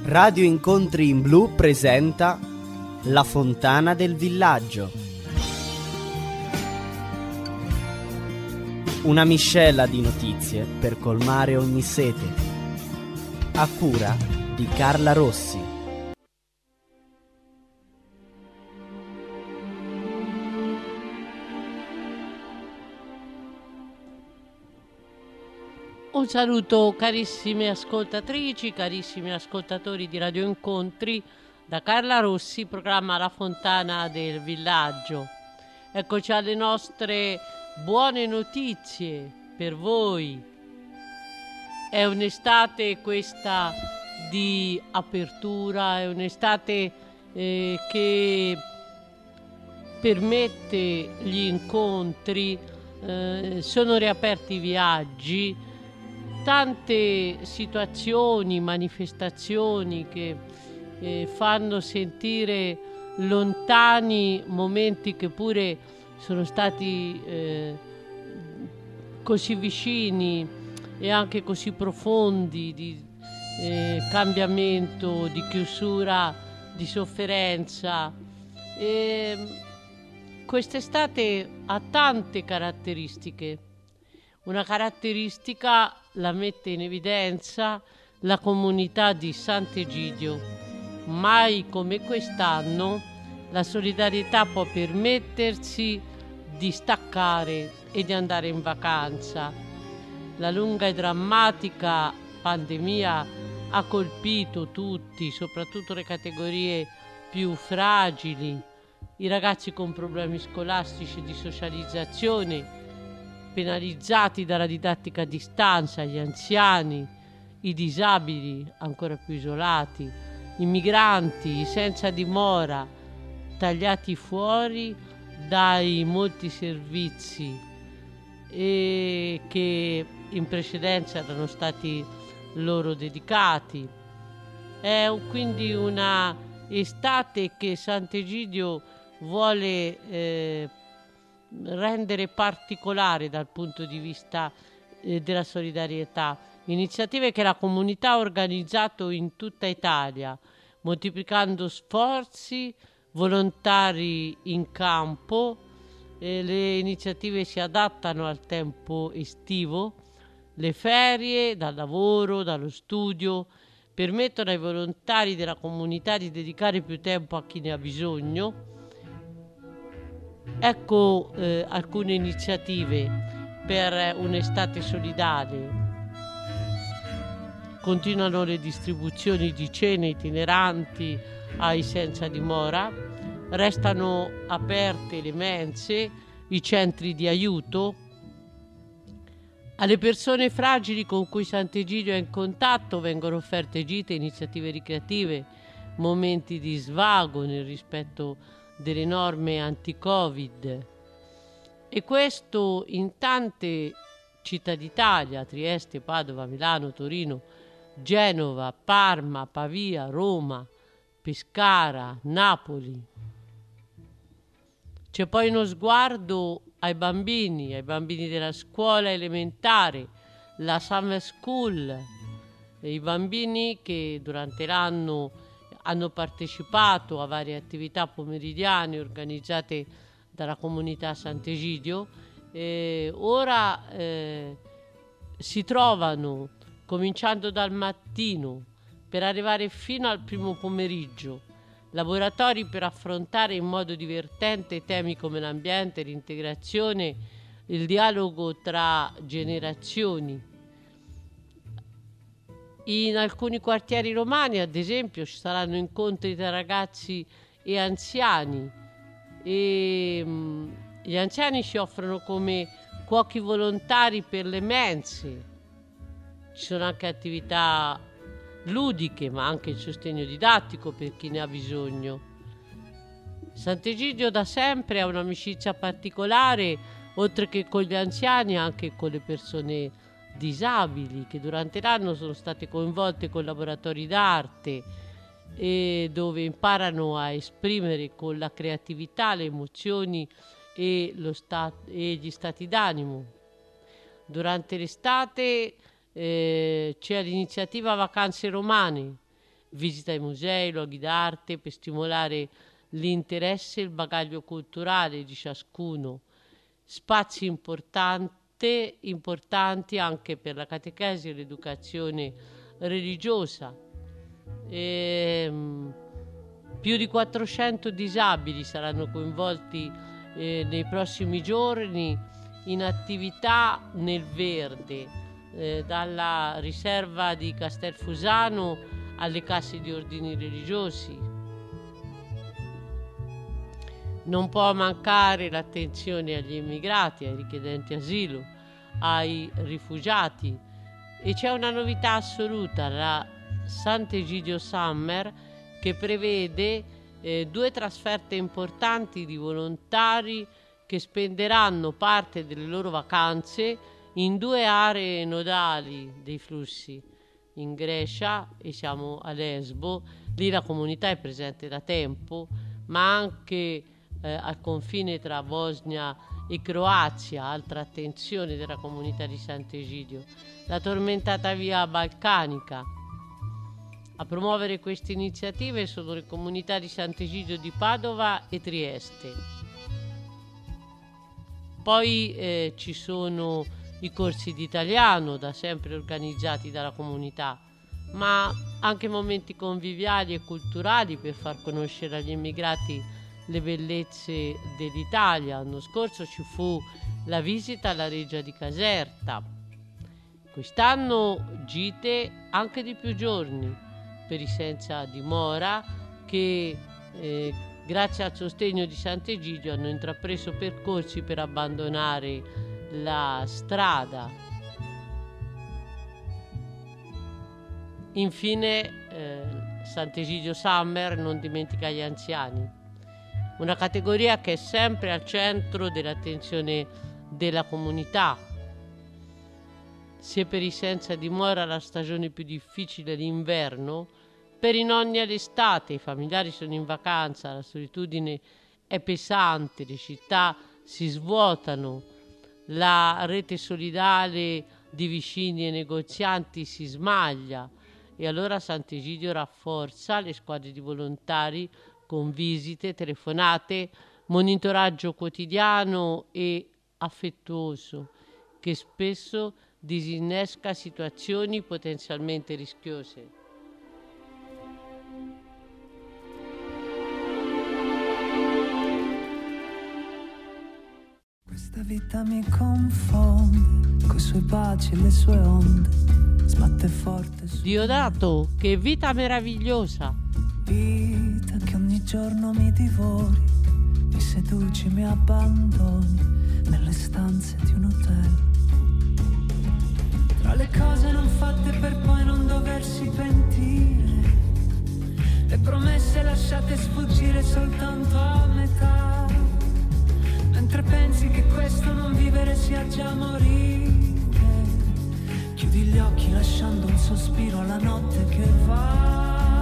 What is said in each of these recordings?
Radio Incontri in Blu presenta La Fontana del Villaggio. Una miscela di notizie per colmare ogni sete. A cura di Carla Rossi. Un saluto carissime ascoltatrici, carissimi ascoltatori di Radio Incontri da Carla Rossi, programma La Fontana del Villaggio. Eccoci alle nostre buone notizie per voi. È un'estate questa di apertura, è un'estate che permette gli incontri, sono riaperti i viaggi. Tante situazioni, manifestazioni che fanno sentire lontani momenti che pure sono stati così vicini e anche così profondi di cambiamento, di chiusura, di sofferenza. Quest'estate ha tante caratteristiche. Una caratteristica la mette in evidenza la comunità di Sant'Egidio. Mai come quest'anno la solidarietà può permettersi di staccare e di andare in vacanza. La lunga e drammatica pandemia ha colpito tutti, soprattutto le categorie più fragili, i ragazzi con problemi scolastici di socializzazione, penalizzati dalla didattica a distanza, gli anziani, i disabili ancora più isolati, i migranti, i senza dimora, tagliati fuori dai molti servizi che in precedenza erano stati loro dedicati. È quindi una estate che Sant'Egidio vuole rendere particolare dal punto di vista della solidarietà. Iniziative che la comunità ha organizzato in tutta Italia, moltiplicando sforzi, volontari in campo. Le iniziative si adattano al tempo estivo, le ferie dal lavoro, dallo studio, permettono ai volontari della comunità di dedicare più tempo a chi ne ha bisogno. Ecco alcune iniziative per un'estate solidale. Continuano le distribuzioni di cene itineranti ai senza dimora, restano aperte le mense, i centri di aiuto. Alle persone fragili con cui Sant'Egidio è in contatto vengono offerte gite, iniziative ricreative, momenti di svago nel rispetto delle norme anti-Covid, e questo in tante città d'Italia: Trieste, Padova, Milano, Torino, Genova, Parma, Pavia, Roma, Pescara, Napoli. C'è poi uno sguardo ai bambini della scuola elementare, la Summer School, i bambini che durante l'anno hanno partecipato a varie attività pomeridiane organizzate dalla comunità Sant'Egidio. Ora si trovano, cominciando dal mattino per arrivare fino al primo pomeriggio, laboratori per affrontare in modo divertente temi come l'ambiente, l'integrazione, il dialogo tra generazioni. In alcuni quartieri romani, ad esempio, ci saranno incontri tra ragazzi e anziani, e gli anziani ci offrono come cuochi volontari per le mense. Ci sono anche attività ludiche, ma anche il sostegno didattico per chi ne ha bisogno. Sant'Egidio da sempre ha un'amicizia particolare, oltre che con gli anziani, anche con le persone disabili, che durante l'anno sono state coinvolte con laboratori d'arte e dove imparano a esprimere con la creatività le emozioni e gli stati d'animo. Durante l'estate c'è l'iniziativa Vacanze Romane, visita ai musei, luoghi d'arte per stimolare l'interesse e il bagaglio culturale di ciascuno. Spazi importanti anche per la catechesi e l'educazione religiosa. Più di 400 disabili saranno coinvolti nei prossimi giorni in attività nel verde, dalla riserva di Castelfusano alle casse di ordini religiosi. Non può mancare l'attenzione agli immigrati, ai richiedenti asilo, ai rifugiati, e c'è una novità assoluta, la Sant'Egidio Summer, che prevede 2 trasferte importanti di volontari che spenderanno parte delle loro vacanze in 2 aree nodali dei flussi, in Grecia, e siamo a Lesbo. Lì la comunità è presente da tempo, ma anche al confine tra Bosnia e Croazia, altra attenzione della comunità di Sant'Egidio. La tormentata via balcanica. A promuovere queste iniziative sono le comunità di Sant'Egidio di Padova e Trieste. Poi ci sono i corsi di italiano, da sempre organizzati dalla comunità, ma anche momenti conviviali e culturali per far conoscere agli immigrati le bellezze dell'Italia. L'anno scorso ci fu la visita alla Reggia di Caserta. Quest'anno gite anche di più giorni per i senza dimora che grazie al sostegno di Sant'Egidio hanno intrapreso percorsi per abbandonare la strada. Infine Sant'Egidio Summer non dimentica gli anziani, una categoria che è sempre al centro dell'attenzione della comunità. Se per i senza dimora la stagione più difficile è l'inverno, per i nonni è l'estate, i familiari sono in vacanza, la solitudine è pesante, le città si svuotano, la rete solidale di vicini e negozianti si smaglia, e allora Sant'Egidio rafforza le squadre di volontari con visite, telefonate, monitoraggio quotidiano e affettuoso, che spesso disinnesca situazioni potenzialmente rischiose. Questa vita mi confonde, coi suoi baci e le sue onde, sbatte forte su Diodato, che vita meravigliosa! Vita che ogni giorno mi divori, mi seduci, mi abbandoni nelle stanze di un hotel. Tra le cose non fatte per poi non doversi pentire, le promesse lasciate sfuggire soltanto a metà, mentre pensi che questo non vivere sia già morire, chiudi gli occhi lasciando un sospiro alla notte che va.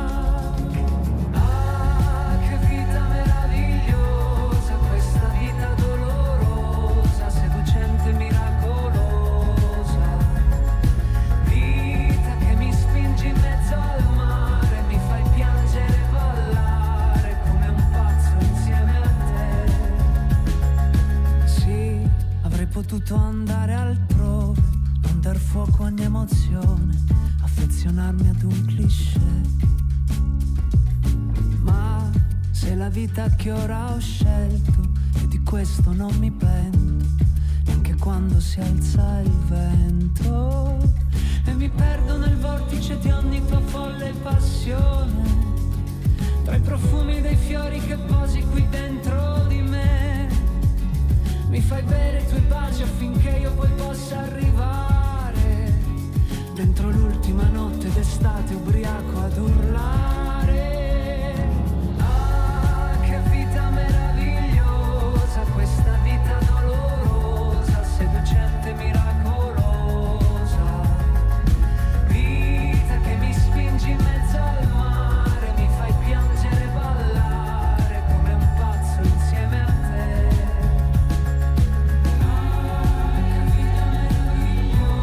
Potuto andare altrove, non dar fuoco a ogni emozione, affezionarmi ad un cliché. Ma se la vita che ora ho scelto, e di questo non mi pento, neanche quando si alza il vento, e mi perdo nel vortice di ogni tua folle passione, tra i profumi dei fiori che posi qui dentro di me. Mi fai bere i tuoi baci affinché io poi possa arrivare dentro l'ultima notte d'estate ubriaco ad urlare. Ah, che vita meravigliosa, questa vita dolorosa, seducente, miracolosa. Vita che mi spingi in mezzo al mare, mi fai piangere e ballare come un pazzo insieme a te.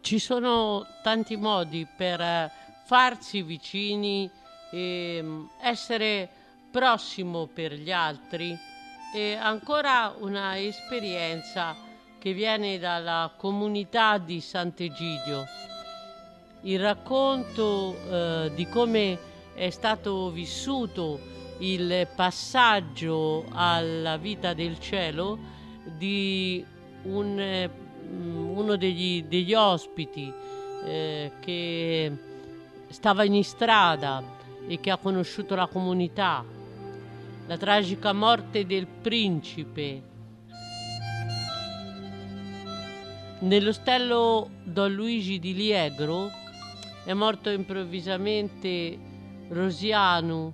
Ci sono tanti modi per farsi vicini e essere prossimo per gli altri. E ancora una esperienza che viene dalla comunità di Sant'Egidio. Il racconto di come è stato vissuto il passaggio alla vita del cielo di uno degli ospiti che stava in strada e che ha conosciuto la comunità, la tragica morte del principe. Nell'ostello Don Luigi di Liegro è morto improvvisamente Rosiano,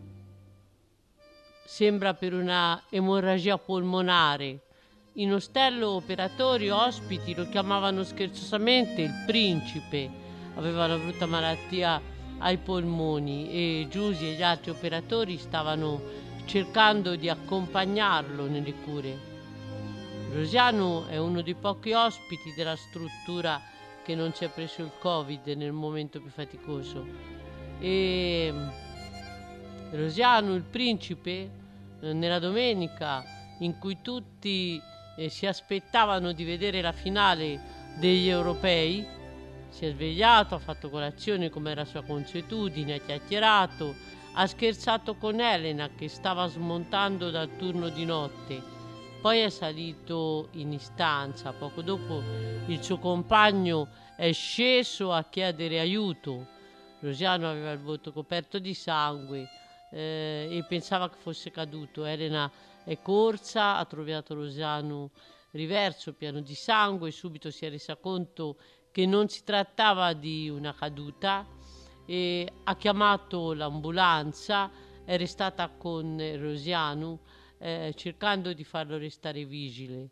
sembra per una emorragia polmonare. In ostello operatori ospiti lo chiamavano scherzosamente il principe, aveva una brutta malattia ai polmoni e Giusy e gli altri operatori stavano cercando di accompagnarlo nelle cure. Rosiano è uno dei pochi ospiti della struttura che non si è preso il Covid nel momento più faticoso. E Rosiano, il principe, nella domenica in cui tutti si aspettavano di vedere la finale degli europei, si è svegliato, ha fatto colazione come era sua consuetudine, ha chiacchierato, ha scherzato con Elena che stava smontando dal turno di notte. Poi è salito in stanza. Poco dopo il suo compagno è sceso a chiedere aiuto. Rosiano aveva il volto coperto di sangue e pensava che fosse caduto. Elena è corsa, ha trovato Rosiano riverso, pieno di sangue, e subito si è resa conto che non si trattava di una caduta e ha chiamato l'ambulanza. È restata con Rosiano cercando di farlo restare vigile.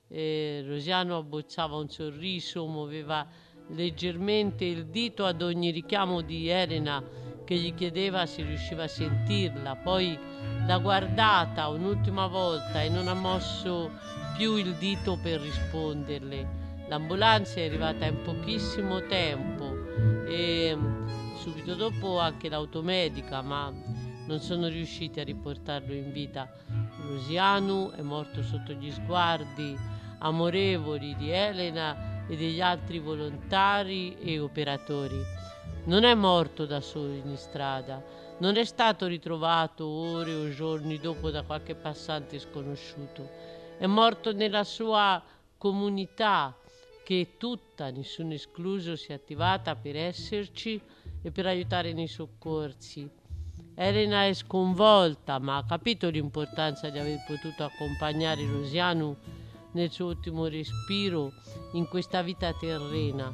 Rosiano abbozzava un sorriso, muoveva leggermente il dito ad ogni richiamo di Elena che gli chiedeva se riusciva a sentirla. Poi l'ha guardata un'ultima volta e non ha mosso più il dito per risponderle. L'ambulanza è arrivata in pochissimo tempo e subito dopo anche l'automedica, ma non sono riusciti a riportarlo in vita. Rosiano è morto sotto gli sguardi amorevoli di Elena e degli altri volontari e operatori. Non è morto da solo in strada, non è stato ritrovato ore o giorni dopo da qualche passante sconosciuto. È morto nella sua comunità, che tutta, nessuno escluso, si è attivata per esserci e per aiutare nei soccorsi. Elena è sconvolta, ma ha capito l'importanza di aver potuto accompagnare Rosiano nel suo ultimo respiro in questa vita terrena.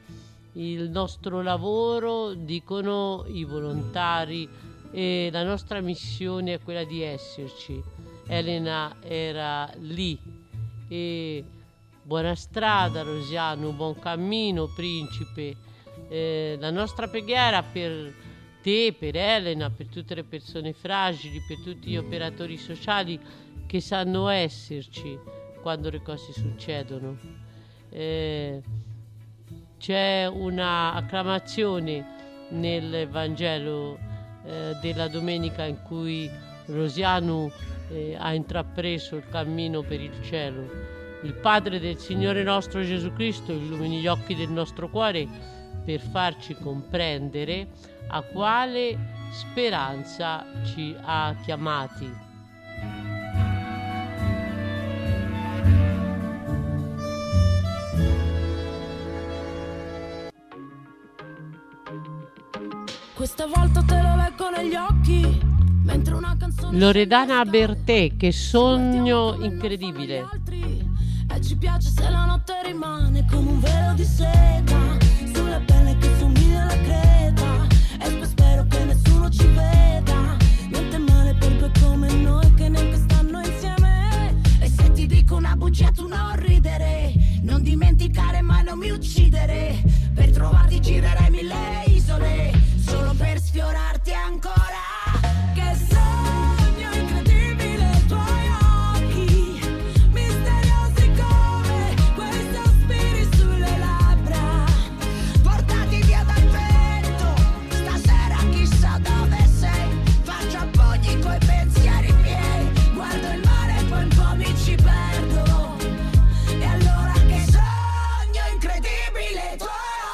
Il nostro lavoro, dicono i volontari, e la nostra missione è quella di esserci. Elena era lì e buona strada Rosiano, buon cammino principe. La nostra preghiera per te, per Elena, per tutte le persone fragili, per tutti gli operatori sociali che sanno esserci quando le cose succedono. C'è una acclamazione nel Vangelo della domenica in cui Rosiano ha intrapreso il cammino per il cielo. Il Padre del Signore nostro Gesù Cristo illumini gli occhi del nostro cuore per farci comprendere a quale speranza ci ha chiamati. Questa volta te lo leggo negli occhi, mentre una canzone Loredana Bertè, Che sogno incredibile. E ci piace se la notte rimane come un velo di seta sulla pelle che somiglia alla creta. E poi spero che nessuno ci veda. Niente male per due come noi che neanche stanno insieme. E se ti dico una bugia tu non ridere, non dimenticare mai non mi uccidere. Per trovarti girerei 1000 isole solo per sfiorarti ancora. Che sogno incredibile i tuoi occhi, misteriosi come quei sospiri sulle labbra.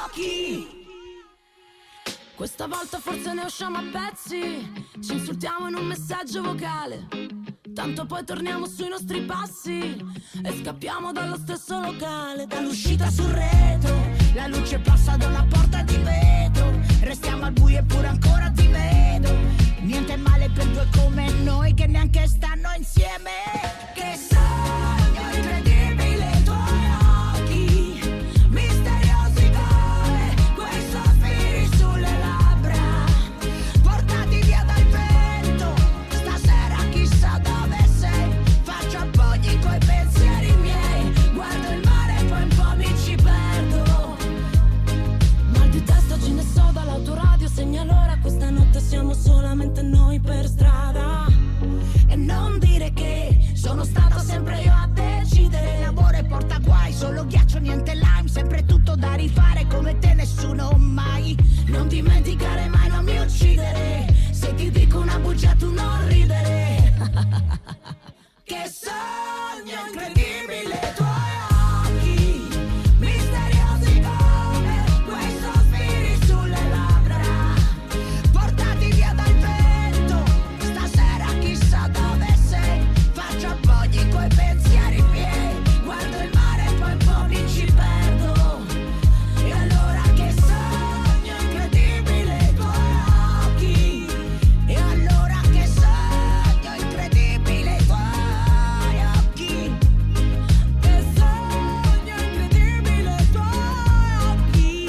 occhi. Questa volta forse ne usciamo a pezzi, ci insultiamo in un messaggio vocale, tanto poi torniamo sui nostri passi e scappiamo dallo stesso locale. Dall'uscita sul retro, la luce passa da una porta di vetro, restiamo al buio eppure ancora ti vedo. Niente male per due come noi che neanche stanno insieme. Che sogno incredibile i tuoi occhi, misteriosi come quei sospiri sulle labbra, portati via dal vento. Stasera chissà dove sei, faccio appoggi coi pensieri miei, guardo il mare e poi un po' mi ci perdo. Mal di testa ce ne so dall'autoradio, segna l'ora, questa notte siamo solamente noi per strada. E non dire che sono stata sempre io a decidere, l'amore porta guai, solo ghiaccio niente lime, sempre tutto da rifare come te nessuno mai. Non dimenticare mai, non mi uccidere, se ti dico una bugia tu non ridere. Che sogno incredibile i tuoi occhi, misteriosi come quei sospiri sulle labbra, portati via dal vento. Stasera chissà dove sei, faccio appoggi coi pensieri miei, guardo il mare e poi un po' mi ci perdo. E allora che sogno incredibile i tuoi occhi, e allora che sogno incredibile i tuoi occhi, che sogno incredibile i tuoi occhi.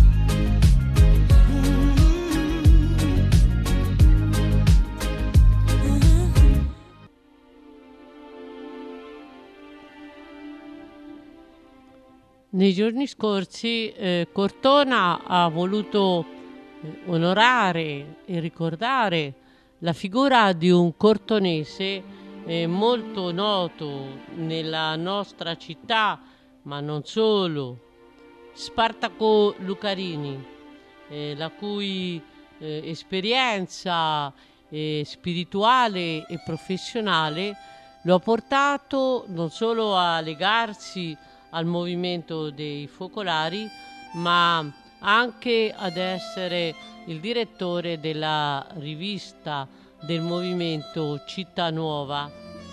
Nei giorni scorsi Cortona ha voluto onorare e ricordare la figura di un cortonese molto noto nella nostra città, ma non solo, Spartaco Lucarini, la cui esperienza spirituale e professionale lo ha portato non solo a legarsi al movimento dei focolari, ma anche ad essere il direttore della rivista del movimento Città Nuova.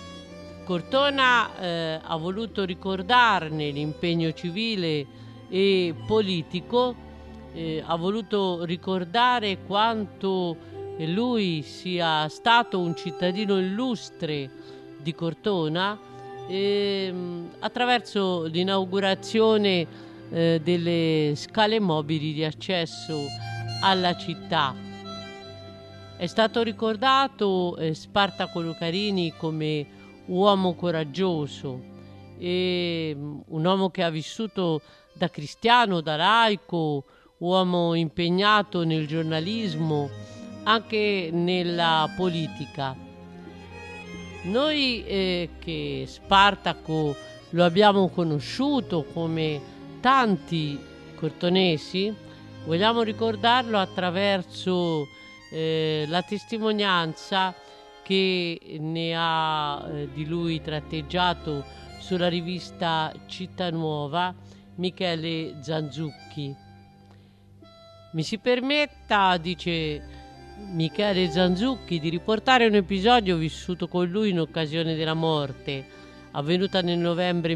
Cortona ha voluto ricordarne l'impegno civile e politico, ha voluto ricordare quanto lui sia stato un cittadino illustre di Cortona attraverso l'inaugurazione delle scale mobili di accesso alla città. È stato ricordato Spartaco Lucarini come uomo coraggioso, un uomo che ha vissuto da cristiano, da laico, uomo impegnato nel giornalismo, anche nella politica. Noi che Spartaco lo abbiamo conosciuto come tanti cortonesi, vogliamo ricordarlo attraverso la testimonianza che ne ha di lui tratteggiato sulla rivista Città Nuova Michele Zanzucchi. Mi si permetta, dice Michele Zanzucchi, di riportare un episodio vissuto con lui in occasione della morte, avvenuta nel novembre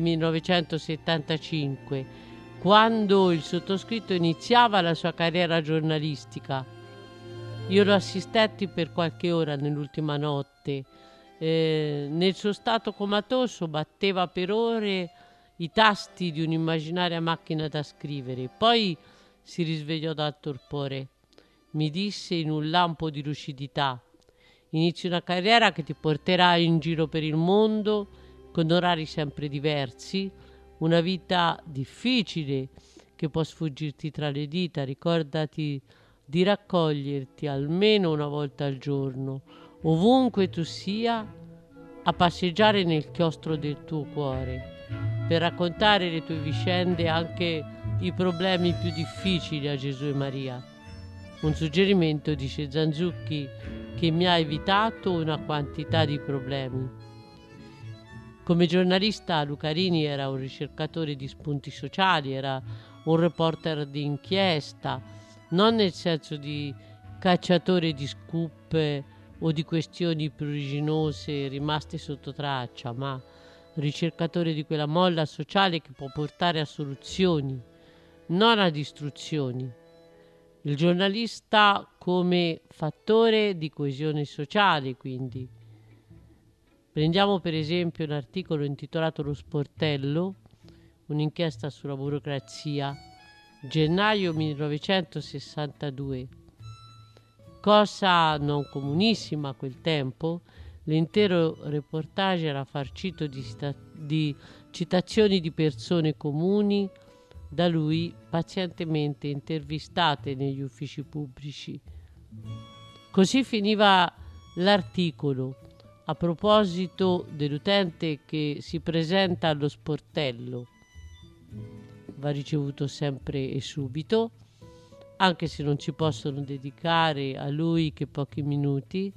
1975, quando il sottoscritto iniziava la sua carriera giornalistica. Io lo assistetti per qualche ora nell'ultima notte. Nel suo stato comatoso batteva per ore i tasti di un'immaginaria macchina da scrivere. Poi si risvegliò dal torpore. Mi disse in un lampo di lucidità: inizi una carriera che ti porterà in giro per il mondo, con orari sempre diversi, una vita difficile che può sfuggirti tra le dita. Ricordati di raccoglierti almeno una volta al giorno, ovunque tu sia, a passeggiare nel chiostro del tuo cuore, per raccontare le tue vicende, anche i problemi più difficili, a Gesù e Maria. Un suggerimento, dice Zanzucchi, che mi ha evitato una quantità di problemi. Come giornalista Lucarini era un ricercatore di spunti sociali, era un reporter di inchiesta, non nel senso di cacciatore di scoop o di questioni pruriginose rimaste sotto traccia, ma ricercatore di quella molla sociale che può portare a soluzioni, non a distruzioni. Il giornalista come fattore di coesione sociale, quindi. Prendiamo per esempio un articolo intitolato Lo sportello, un'inchiesta sulla burocrazia, gennaio 1962. Cosa non comunissima a quel tempo, l'intero reportage era farcito di citazioni di persone comuni da lui pazientemente intervistate negli uffici pubblici. Così finiva l'articolo a proposito dell'utente che si presenta allo sportello. Va ricevuto sempre e subito, anche se non ci possono dedicare a lui che pochi minuti.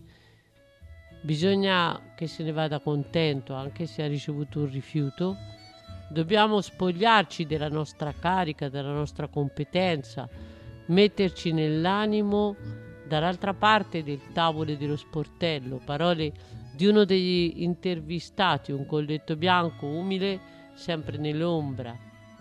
Bisogna che se ne vada contento, anche se ha ricevuto un rifiuto. Dobbiamo spogliarci della nostra carica, della nostra competenza, metterci nell'animo dall'altra parte del tavolo dello sportello. Parole di uno degli intervistati, un colletto bianco umile, sempre nell'ombra.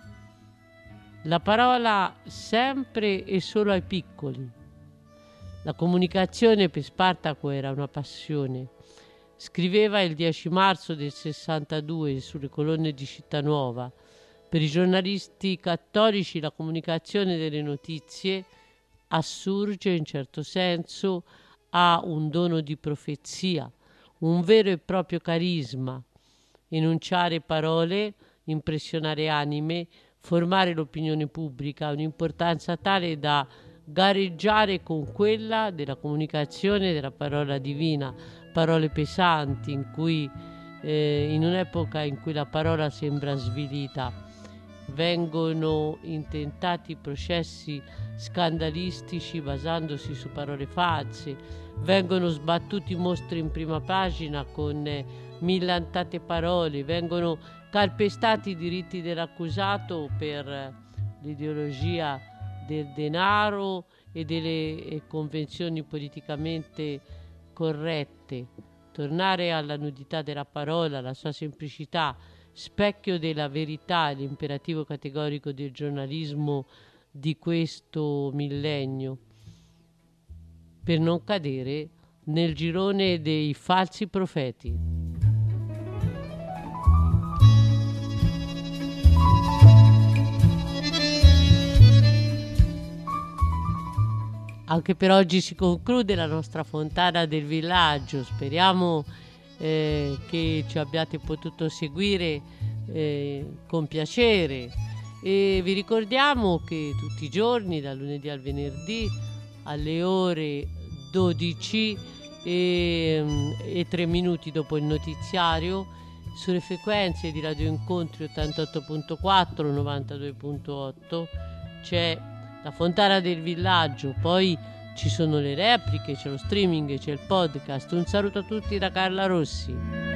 La parola sempre e solo ai piccoli. La comunicazione per Spartaco era una passione. Scriveva il 10 marzo del 62 sulle colonne di Città Nuova. Per i giornalisti cattolici la comunicazione delle notizie assurge in certo senso a un dono di profezia, un vero e proprio carisma. Enunciare parole, impressionare anime, formare l'opinione pubblica ha un'importanza tale da gareggiare con quella della comunicazione della parola divina, parole pesanti in un'epoca in cui la parola sembra svilita. Vengono intentati processi scandalistici basandosi su parole false, vengono sbattuti mostri in prima pagina con millantate parole, vengono calpestati i diritti dell'accusato per l'ideologia del denaro e delle convenzioni politicamente corrette. Tornare alla nudità della parola, alla sua semplicità, specchio della verità, l'imperativo categorico del giornalismo di questo millennio, per non cadere nel girone dei falsi profeti. Anche per oggi si conclude la nostra fontana del villaggio. Speriamo che ci abbiate potuto seguire con piacere e vi ricordiamo che tutti i giorni, dal lunedì al venerdì, alle ore 12 e 3 minuti dopo il notiziario, sulle frequenze di Radio Incontri 88.4, 92.8 c'è la fontana del villaggio, poi ci sono le repliche, c'è lo streaming, c'è il podcast. Un saluto a tutti da Carla Rossi.